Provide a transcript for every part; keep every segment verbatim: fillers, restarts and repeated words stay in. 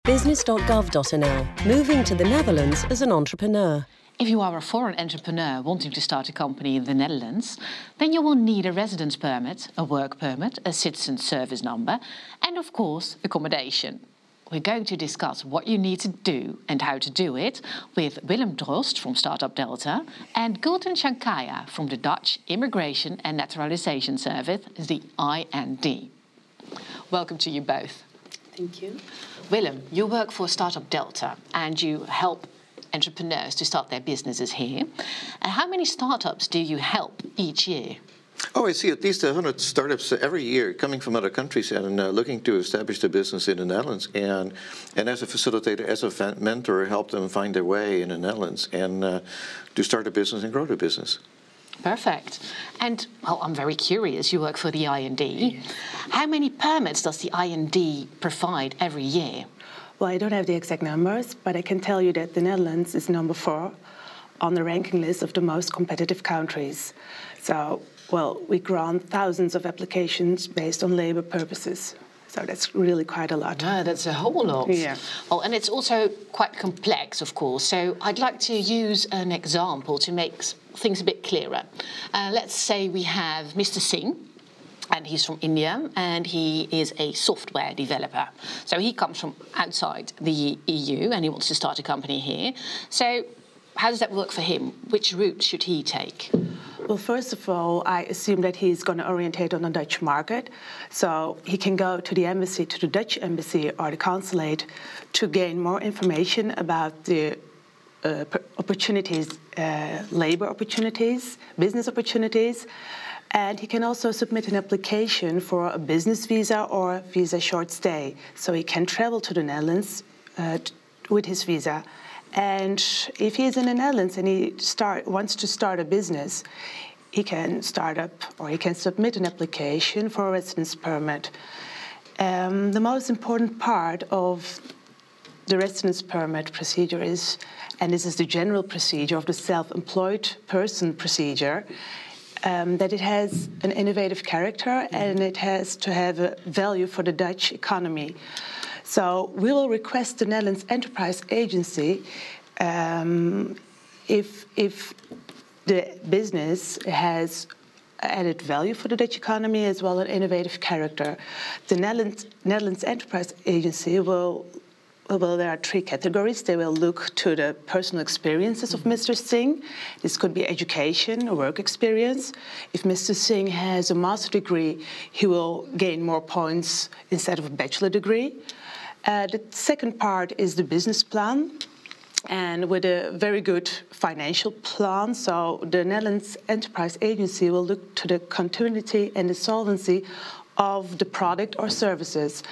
business dot gov dot n l, moving to the Netherlands as an entrepreneur. If you are a foreign entrepreneur wanting to start a company in the Netherlands, then you will need a residence permit, a work permit, a citizen service number, and of course, accommodation. We're going to discuss what you need to do and how to do it with Willem Drost from Startup Delta and Gulten Shankaya from the Dutch Immigration and Naturalization Service, the I N D. Welcome to you both. Thank you. Willem, you work for Startup Delta and you help entrepreneurs to start their businesses here. Uh, how many startups do you help each year? Oh, I see at least one hundred startups every year coming from other countries and uh, looking to establish their business in the Netherlands. And and as a facilitator, as a mentor, help them find their way in the Netherlands and uh, to start a business and grow their business. Perfect. And, well, I'm very curious. You work for the I N D. How many permits does the I N D provide every year? Well, I don't have the exact numbers, but I can tell you that the Netherlands is number four on the ranking list of the most competitive countries. So, well, we grant thousands of applications based on labor purposes. So that's really quite a lot. Ah, that's a whole lot. Yeah. Well, and it's also quite complex, of course. So I'd like to use an example to make things a bit clearer. Uh, let's say we have Mister Singh, and he's from India, and he is a software developer. So he comes from outside the E U, and he wants to start a company here. So how does that work for him? Which route should he take? Well, first of all, I assume that he's going to orientate on the Dutch market. So he can go to the embassy, to the Dutch embassy or the consulate to gain more information about the uh, opportunities, uh, labor opportunities, business opportunities. And he can also submit an application for a business visa or a visa short stay. So he can travel to the Netherlands uh, t- with his visa. And if he is in the Netherlands and he start, wants to start a business, he can start up or he can submit an application for a residence permit. Um, the most important part of the residence permit procedure is, and this is the general procedure of the self-employed person procedure, um, that it has an innovative character and it has to have a value for the Dutch economy. So we will request the Netherlands Enterprise Agency um, if, if the business has added value for the Dutch economy as well as an innovative character. The Netherlands, Netherlands Enterprise Agency will, well, there are three categories. They will look to the personal experiences of Mister Singh. This could be education or work experience. If Mister Singh has a master's degree, he will gain more points instead of a bachelor degree. Uh, the second part is the business plan, and with a very good financial plan. So the Netherlands Enterprise Agency will look to the continuity and the solvency of the product or services.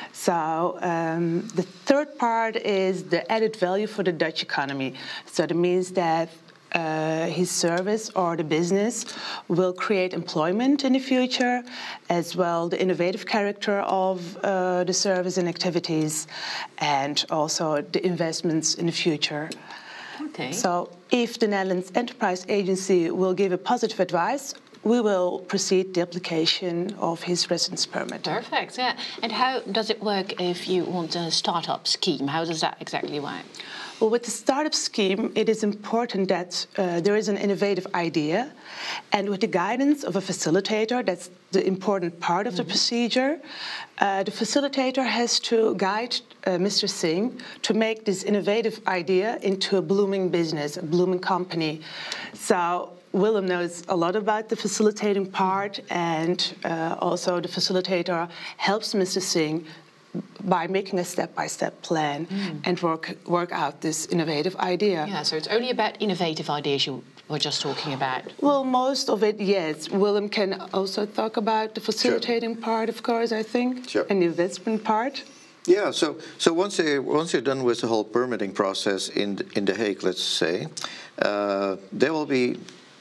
So um, the third part is the added value for the Dutch economy. So that means that Uh, his service or the business will create employment in the future, as well the innovative character of uh, the service and activities, and also the investments in the future. Okay. So if the Netherlands Enterprise Agency will give a positive advice, we will proceed the application of his residence permit. Perfect, yeah. And how does it work if you want a startup scheme? How does that exactly work? Well, with the startup scheme, it is important that uh, there is an innovative idea. And with the guidance of a facilitator, that's the important part of the mm-hmm. procedure, uh, the facilitator has to guide uh, Mister Singh to make this innovative idea into a blooming business, a blooming company. So Willem knows a lot about the facilitating part, and uh, also the facilitator helps Mister Singh by making a step-by-step plan mm. and work work out this innovative idea. Yeah, so it's only about innovative ideas you were just talking about. Well, most of it, yes. Willem can also talk about the facilitating sure. part, of course, I think, sure. and the investment part. Yeah, so so once they once you're done with the whole permitting process in in The Hague, let's say, uh, there will be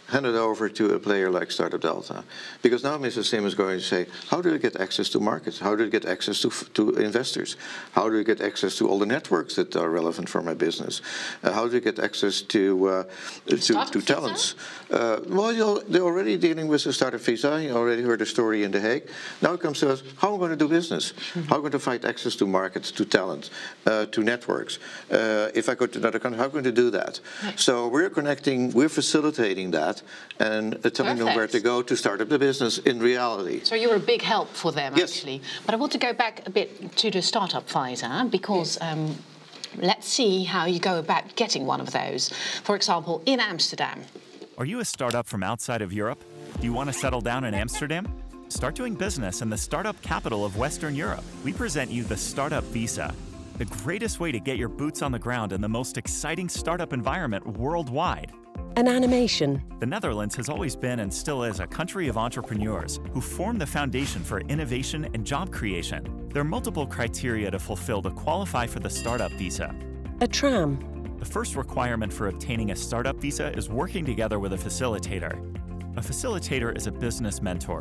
hand it over to a player like Startup Delta. Because now Mister Sim is going to say, how do I get access to markets? How do I get access to, to investors? How do I get access to all the networks that are relevant for my business? Uh, how do I get access to uh, to, to talents? Uh, well, you're, they're already dealing with the startup visa. You already heard the story in The Hague. Now it comes to us, how am I going to do business? Mm-hmm. How am I going to find access to markets, to talent, uh, to networks? Uh, if I go to another country, how am I going to do that? Right. So we're connecting, we're facilitating that and uh, telling Perfect. them where to go to start up the business in reality. So you're a big help for them, yes. actually. But I want to go back a bit to the startup visa, because um, let's see how you go about getting one of those. For example, in Amsterdam. Are you a startup from outside of Europe? Do you want to settle down in Amsterdam? Start doing business in the startup capital of Western Europe. We present you the Startup Visa, the greatest way to get your boots on the ground in the most exciting startup environment worldwide. An animation. The Netherlands has always been and still is a country of entrepreneurs who form the foundation for innovation and job creation. There are multiple criteria to fulfill to qualify for the Startup Visa. A tram. The first requirement for obtaining a startup visa is working together with a facilitator. A facilitator is a business mentor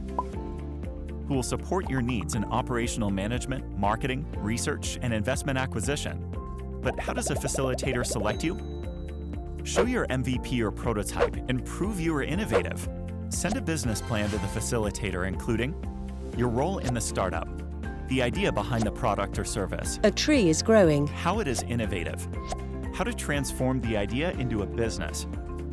who will support your needs in operational management, marketing, research, and investment acquisition. But how does a facilitator select you? Show your M V P or prototype and prove you are innovative. Send a business plan to the facilitator, including your role in the startup, the idea behind the product or service, a tree is growing, how it is innovative, how to transform the idea into a business.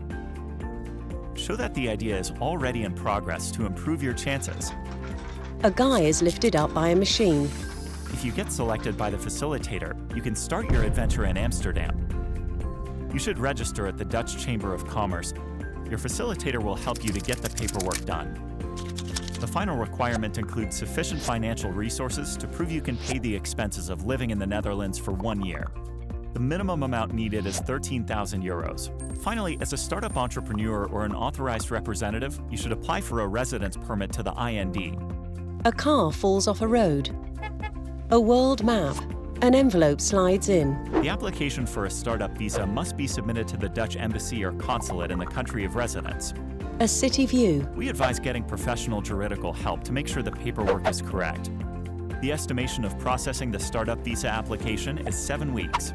Show that the idea is already in progress to improve your chances. A guy is lifted up by a machine. If you get selected by the facilitator, you can start your adventure in Amsterdam. You should register at the Dutch Chamber of Commerce. Your facilitator will help you to get the paperwork done. The final requirement includes sufficient financial resources to prove you can pay the expenses of living in the Netherlands for one year. The minimum amount needed is thirteen thousand euros. Finally, as a startup entrepreneur or an authorized representative, you should apply for a residence permit to the I N D. A car falls off a road. A world map. An envelope slides in. The application for a startup visa must be submitted to the Dutch embassy or consulate in the country of residence. A city view. We advise getting professional juridical help to make sure the paperwork is correct. The estimation of processing the startup visa application is seven weeks.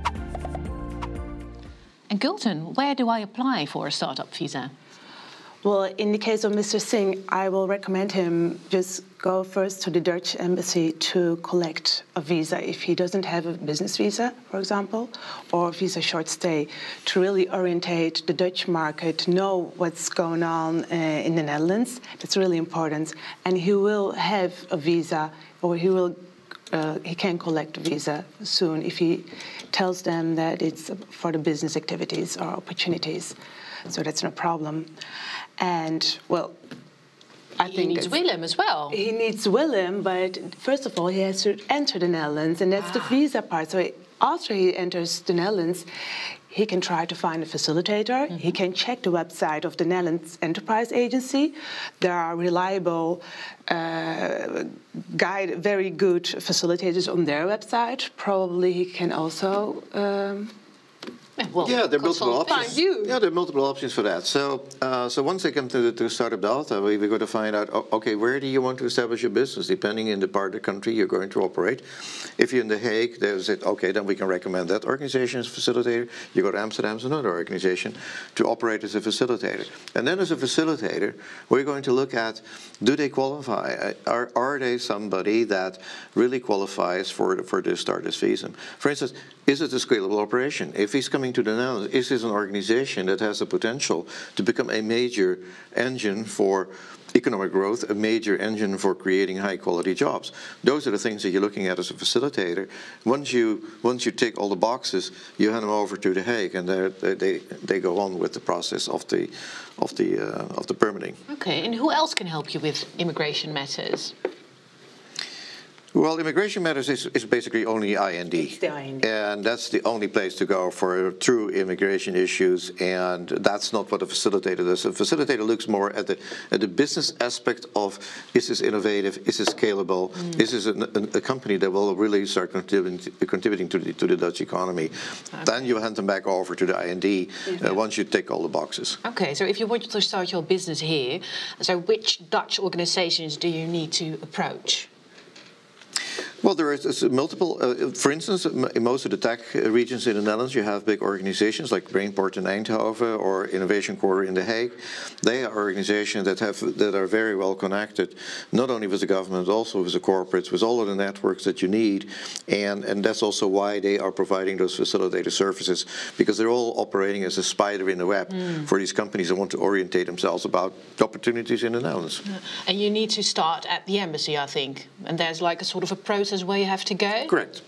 And Gulten, where do I apply for a startup visa? Well, in the case of Mister Singh, I will recommend him just go first to the Dutch embassy to collect a visa if he doesn't have a business visa, for example, or visa short stay, to really orientate the Dutch market, know what's going on uh, in the Netherlands. That's really important. And he will have a visa, or he will uh, he can collect a visa soon if he tells them that it's for the business activities or opportunities. So that's no problem. And, well, I he think... He needs Willem as well. He needs Willem, but first of all, he has to enter the Netherlands, and that's ah. the visa part. So after he enters the Netherlands, he can try to find a facilitator. Mm-hmm. He can check the website of the Netherlands Enterprise Agency. There are reliable, uh, guide, very good facilitators on their website. Probably he can also... Um, Well, yeah, there are multiple options. You. Yeah, there are multiple options for that. So, uh, so once they come to, to Startup Delta, we, we're going to find out, okay, where do you want to establish your business, depending in the part of the country you're going to operate. If you're in The Hague, there's it. Okay, then we can recommend that organization as a facilitator. You go to Amsterdam as another organization to operate as a facilitator. And then as a facilitator, we're going to look at, do they qualify? Are, are they somebody that really qualifies for the, for the startup visa? For instance, is it a scalable operation? If he's coming to the Netherlands, is this an organization that has the potential to become a major engine for economic growth, a major engine for creating high-quality jobs? Those are the things that you're looking at as a facilitator. Once you once you tick all the boxes, you hand them over to The Hague, and they they they go on with the process of the of the uh, of the permitting. Okay, and who else can help you with immigration matters? Well, Immigration Matters is, is basically only I N D. It's the I N D. And that's the only place to go for true immigration issues, and that's not what a facilitator does. A facilitator looks more at the at the business aspect of, is this innovative, is this scalable, mm. is this a, a, a company that will really start contributing, contributing to, the, to the Dutch economy. Okay. Then you hand them back over to the I N D yeah. uh, once you tick all the boxes. Okay, so if you want to start your business here, so which Dutch organizations do you need to approach? Well, there is multiple. Uh, for instance, in most of the tech regions in the Netherlands, you have big organizations like Brainport in Eindhoven or Innovation Quarter in The Hague. They are organizations that have that are very well connected, not only with the government, also with the corporates, with all of the networks that you need, and and that's also why they are providing those facilitator services, because they're all operating as a spider in the web mm. for these companies that want to orientate themselves about the opportunities in the Netherlands. Yeah. And you need to start at the embassy, I think, and there's like a sort of a process where you have to go? Correct.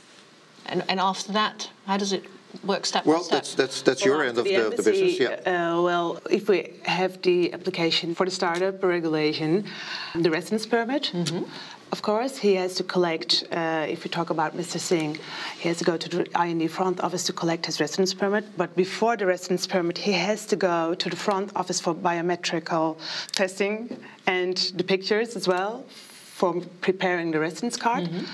And and after that, how does it work step well, by step? Well, that's that's that's well, your end of the, the, embassy, the business. Yeah. Uh, well, if we have the application for the startup regulation, the residence permit, mm-hmm. of course, he has to collect. Uh, if we talk about Mister Singh, he has to go to the I N D front office to collect his residence permit. But before the residence permit, he has to go to the front office for biometrical testing and the pictures as well, for preparing the residence card. Mm-hmm.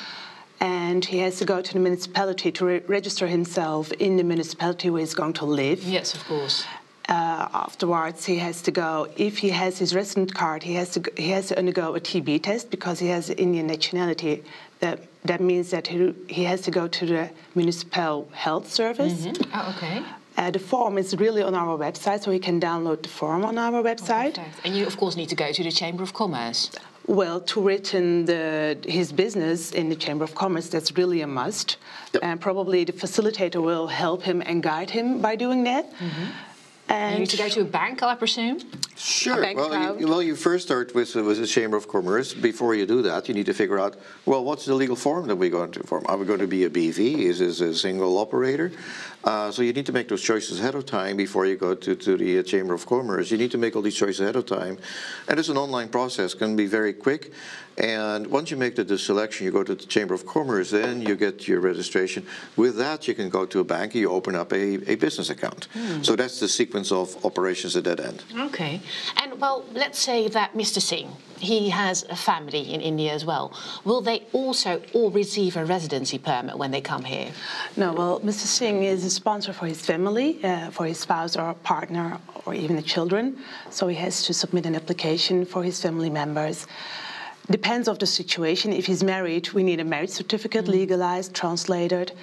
And he has to go to the municipality to re- register himself in the municipality where he's going to live. Yes, of course. Uh, afterwards, he has to go, if he has his resident card, he has to go, he has to undergo a T B test because he has Indian nationality. That that means that he, he has to go to the municipal health service. Mm-hmm. Oh, okay. Uh, the form is really on our website, so you can download the form on our website. Oh, and you, of course, need to go to the Chamber of Commerce. Well, to return the, his business in the Chamber of Commerce, that's really a must. Yep. And probably the facilitator will help him and guide him by doing that. Mm-hmm. And you need to go to a bank, I presume? Sure. Well you, well, you first start with, uh, with the Chamber of Commerce. Before you do that, you need to figure out, well, what's the legal form that we're going to form? Are we going to be a B V? Is this a single operator? Uh, so you need to make those choices ahead of time before you go to, to the uh, Chamber of Commerce. You need to make all these choices ahead of time. And it's an online process, can be very quick. And once you make the, the selection, you go to the Chamber of Commerce, then you get your registration. With that, you can go to a bank and you open up a, a business account. Mm. So that's the sequence of operations at that end. Okay. And, well, let's say that Mister Singh, he has a family in India as well. Will they also all receive a residency permit when they come here? No, well, Mister Singh is a sponsor for his family, uh, for his spouse or partner or even the children. So he has to submit an application for his family members. Depends of the situation. If he's married, we need a marriage certificate, mm-hmm. legalized, translated.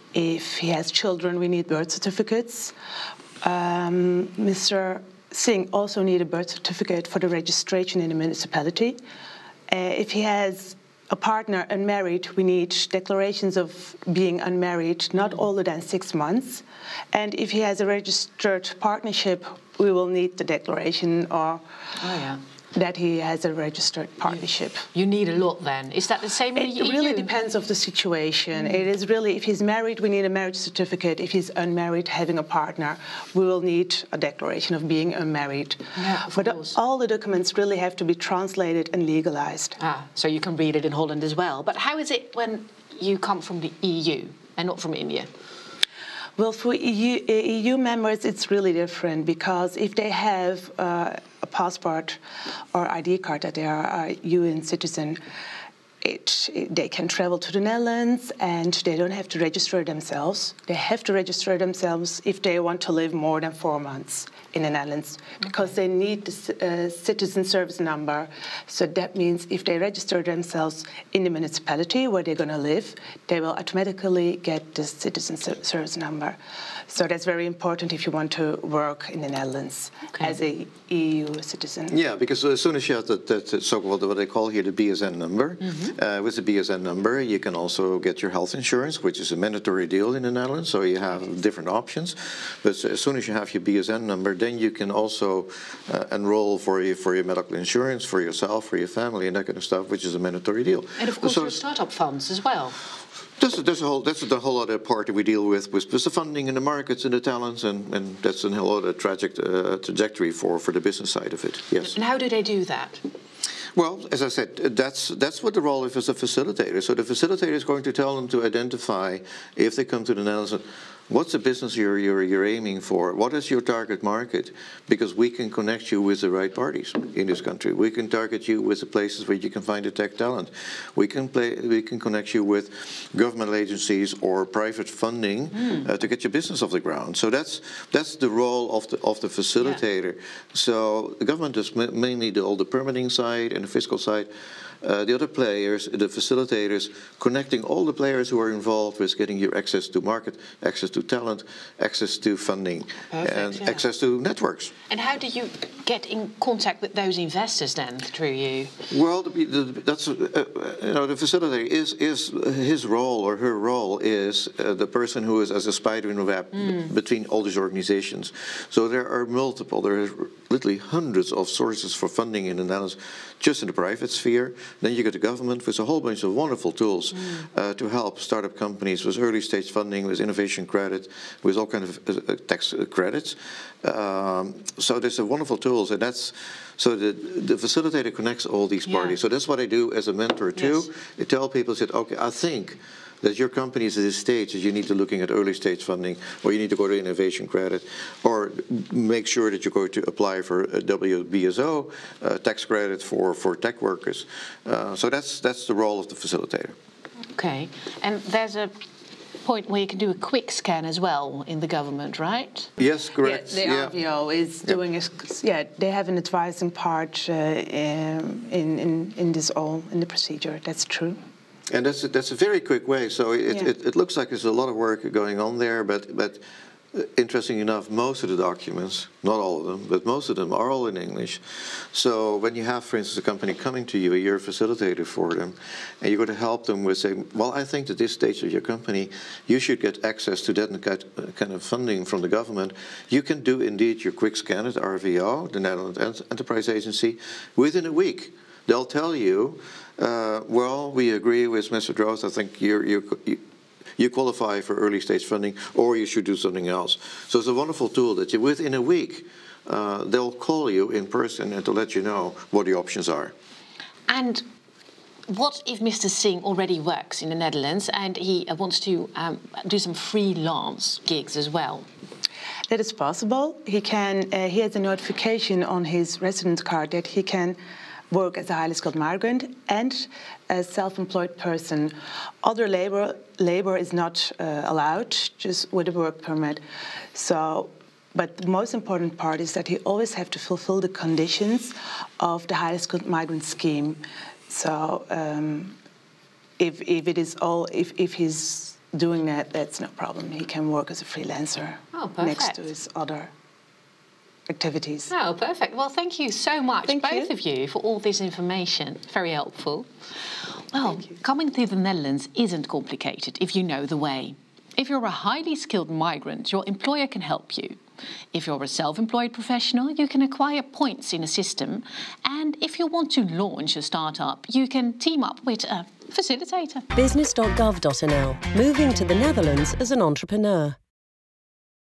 If he has children, we need birth certificates. Um, Mister Singh also need a birth certificate for the registration in the municipality. Uh, if he has a partner unmarried, we need declarations of being unmarried, not older than six months. And if he has a registered partnership, we will need the declaration or oh, yeah. that he has a registered partnership. You need a lot then. Is that the same in the E U? It really depends of the situation. Mm. It is really, if he's married, we need a marriage certificate. If he's unmarried, having a partner, we will need a declaration of being unmarried. Yeah, of but course. all the documents really have to be translated and legalized. Ah, so you can read it in Holland as well. But how is it when you come from the E U and not from India? Well, for E U, E U members, it's really different because if they have uh, a passport or I D card that they are a U N citizen, it, it, they can travel to the Netherlands and they don't have to register themselves. They have to register themselves if they want to live more than four months in the Netherlands because they need the uh, citizen service number. So that means if they register themselves in the municipality where they're going to live, they will automatically get the citizen service number. So that's very important if you want to work in the Netherlands okay. as a E U citizen. Yeah, because as soon as you have that, that so-called what they call here the B S N number, mm-hmm. uh, with the B S N number you can also get your health insurance, which is a mandatory deal in the Netherlands. So you have different options. But as soon as you have your B S N number, then you can also uh, enroll for your, for your medical insurance, for yourself, for your family, and that kind of stuff, which is a mandatory deal. And of course, so your startup funds as well. That's, that's, a whole, that's the whole other part that we deal with, with the funding and the markets and the talents, and, and that's a whole other tragic, uh, trajectory for, for the business side of it, yes. And how do they do that? Well, as I said, that's that's what the role is as a facilitator. So the facilitator is going to tell them to identify, if they come to the Netherlands, what's the business you're, you're, you're aiming for? What is your target market? Because we can connect you with the right parties in this country. We can target you with the places where you can find the tech talent. We can play, we can connect you with government agencies or private funding mm. uh, to get your business off the ground. So that's that's the role of the of the facilitator. Yeah. So the government does mainly do all the permitting side and the fiscal side. Uh, the other players, the facilitators, connecting all the players who are involved with getting you access to market, access to talent, access to funding, Perfect, and yeah. access to networks. And how do you get in contact with those investors then through you? Well, the, the, that's uh, you know the facilitator is is his role or her role is uh, the person who is as a spider in a web mm. b- between all these organizations. So there are multiple. There are literally hundreds of sources for funding in the Netherlands, just in the private sphere. Then you get the government with a whole bunch of wonderful tools mm. uh, to help startup companies with early stage funding, with innovation credit, with all kinds of uh, tax credits. Um, so there's a wonderful tools, and that's so the the facilitator connects all these parties. Yeah. So that's what I do as a mentor too. Yes. I tell people, said, okay, I think that your company is at this stage that you need to looking at early stage funding, or you need to go to innovation credit, or make sure that you're going to apply for a W B S O uh, tax credit for, for tech workers. Uh, so that's that's the role of the facilitator. Okay, and there's a point where you can do a quick scan as well in the government, right? Yes, correct. Yeah, the yeah. R V O is yeah. doing a, yeah, they have an advising part uh, in, in in this all in the procedure. That's true. And that's a, that's a very quick way. So it, yeah. it, it looks like there's a lot of work going on there, but but uh, interesting enough, most of the documents, not all of them, but most of them are all in English. So when you have, for instance, a company coming to you, you're a facilitator for them, and you're going to help them with saying, well, I think at this stage of your company, you should get access to that kind of funding from the government. You can do indeed your quick scan at R V O, the Netherlands Enterprise Agency, within a week. They'll tell you, uh, well, we agree with Mister Droost. I think you're, you're, you you qualify for early stage funding, or you should do something else. So it's a wonderful tool that you, within a week, uh, they'll call you in person and to let you know what the options are. And what if Mister Singh already works in the Netherlands and he uh, wants to um, do some freelance gigs as well? That is possible. He can. Uh, he has a notification on his residence card that he can work as a highly skilled migrant and a self-employed person. Other labor labor is not uh, allowed, just with a work permit. So, but the most important part is that he always have to fulfill the conditions of the highly skilled migrant scheme. So, um, if if it is all, if if he's doing that, that's no problem. He can work as a freelancer oh, next to his other activities. Oh, perfect. Well, thank you so much, thank both you. of you, for all this information. Very helpful. Well, coming to the Netherlands isn't complicated if you know the way. If you're a highly skilled migrant, your employer can help you. If you're a self-employed professional, you can acquire points in a system. And if you want to launch a startup, you can team up with a facilitator. business dot gov dot n l. Moving to the Netherlands as an entrepreneur.